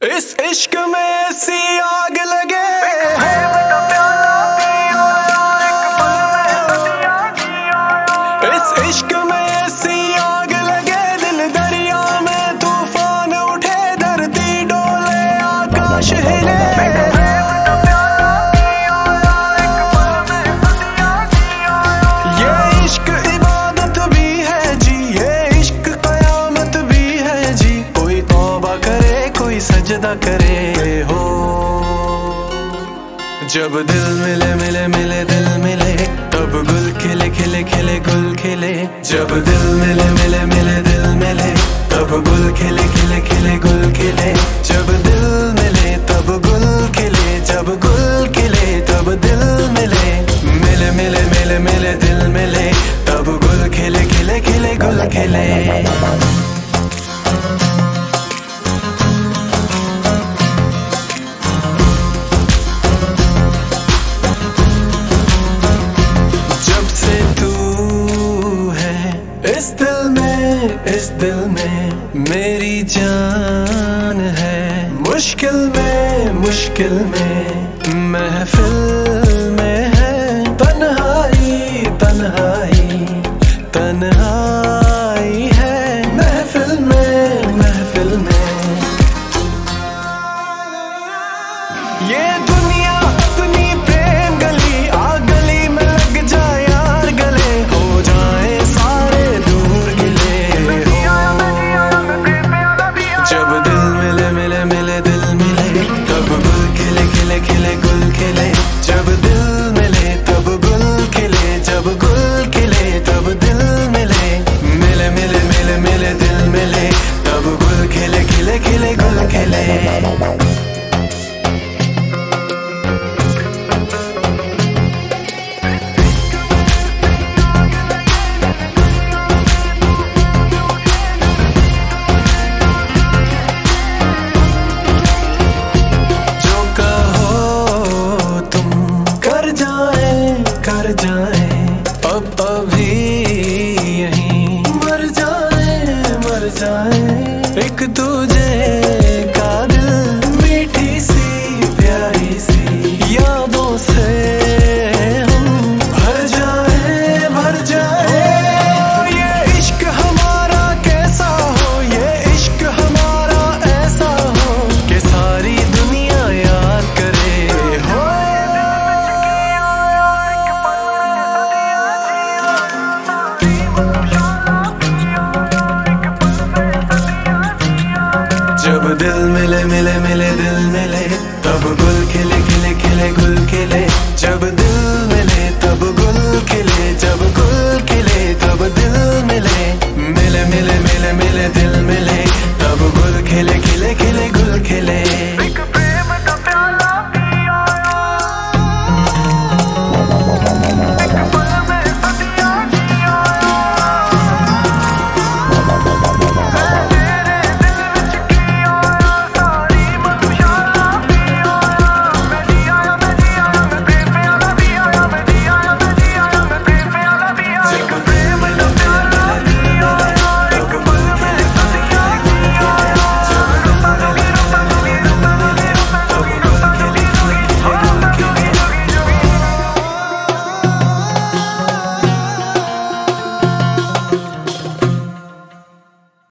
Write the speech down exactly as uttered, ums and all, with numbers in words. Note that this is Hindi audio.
इस इश्क में सी आग लगे, इस इश्क में सी आग लगे, दिल दरिया में तूफान उठे, धरती डोले आकाश हिले। ये इश्क इबादत भी है जी, ये इश्क कयामत भी है जी। कोई तौबा करे, कोई सजदा करे हो। जब दिल मिले मिले मिले दिल मिले, तब गुल खिले खिले खिले गुल खिले। जब दिल मिले मिले मिले दिल मिले, तब गुल खिले खिले खिले गुल खिले। जब दिल मिले तब गुल खिले, जब गुल खिले तब दिल मिले। मिले मिले मिले मिले दिल मिले, तब गुल खिले खिले खिले गुल खिले। इस दिल में, इस दिल में मेरी जान है। मुश्किल में, मुश्किल में महफिल में है। तन्हाई, तन्हाई, तन्हाई है महफिल में, महफिल में। ये दुनिया अपनी प्रेम गली, आ गली में लग जाए यार गले, हो जाए सारे दूर गिले। जब दिल मिले मिले मिले दिल मिले, तब गुल खिले खिले खिले गुल खिले। जब दिल मिले तब गुल खिले, जब गुल खिले तब दिल मिले। मिले मिले मिले मिले दिल मिले, तब गुल खिले खिले खिले गुल खिले। कर जाए अब अभी यहीं, मर जाए मर जाए एक दूजे का दिल। मीठी सी प्यारी सी यादों से हम भर जाए भर जाए। ये इश्क हमारा कैसा हो, ये इश्क हमारा ऐसा हो कि सारी दुनिया याद करे हो। जब दिल मिले मिले मिले दिल मिले, तब गुल खिले खिले खिले गुल खिले। जब दिल मिले तब गुल खिले, जब गुल खिले तब दिल मिले। मिले मिले मिले मिले दिल मिले, तब गुल खिले खिले खिले गुल खिले।